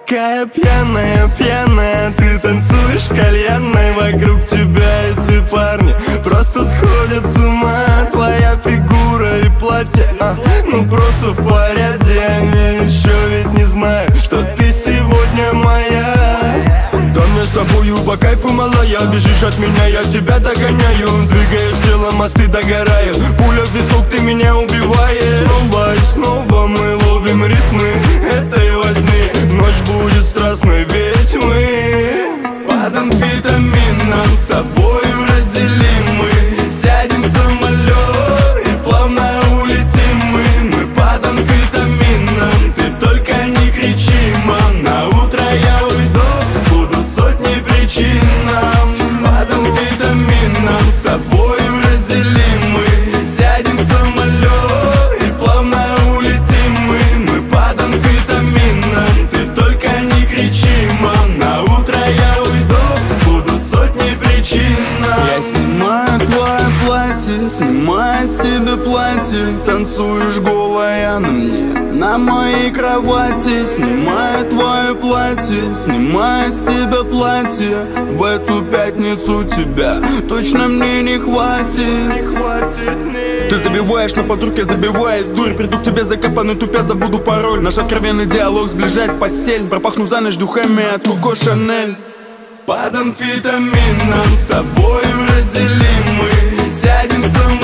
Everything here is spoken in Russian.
такая пьяная, пьяная, ты танцуешь в кальянной. Вокруг тебя эти парни просто сходят с ума. Твоя фигура и платье, ну просто в порядке. Они еще ведь не знают, что ты сегодня моя. Да мне с тобою по кайфу, малая. Бежишь от меня, я тебя догоняю. Двигаешь телом, мосты догорают. Пуля в висок, ты меня убиваешь. Снова и снова мы ловим ритмы этой возни. Ночь будет страстной, ведь мы под амфетамином с тобою разделимы. Сядем в самолет и плавно улетим мы. Мы под амфетамином, ты только не кричи, мам. На утро я уйду, будут сотни причин нам. Под амфетамином с тобою разделимы. Сядем в самолет и плавно улетим мы. Мы под амфетамином, ты только не кричи, мам. На утро я уйду, будут сотни причин нам. Я снимаю твое платье, снимаю с тебя платье. Танцуешь голая на мне, на моей кровати. Снимаю твое платье, снимаю с тебя платье. В эту пятницу тебя точно мне не хватит. Ты забиваешь на подруг, я забивает дурь. Приду к тебе закопанный, тупя забуду пароль. Наш откровенный диалог сближает постель. Пропахну за ночь духами от Коко Шанель. Под амфетамином с тобою разделим мы. Сядем в самолет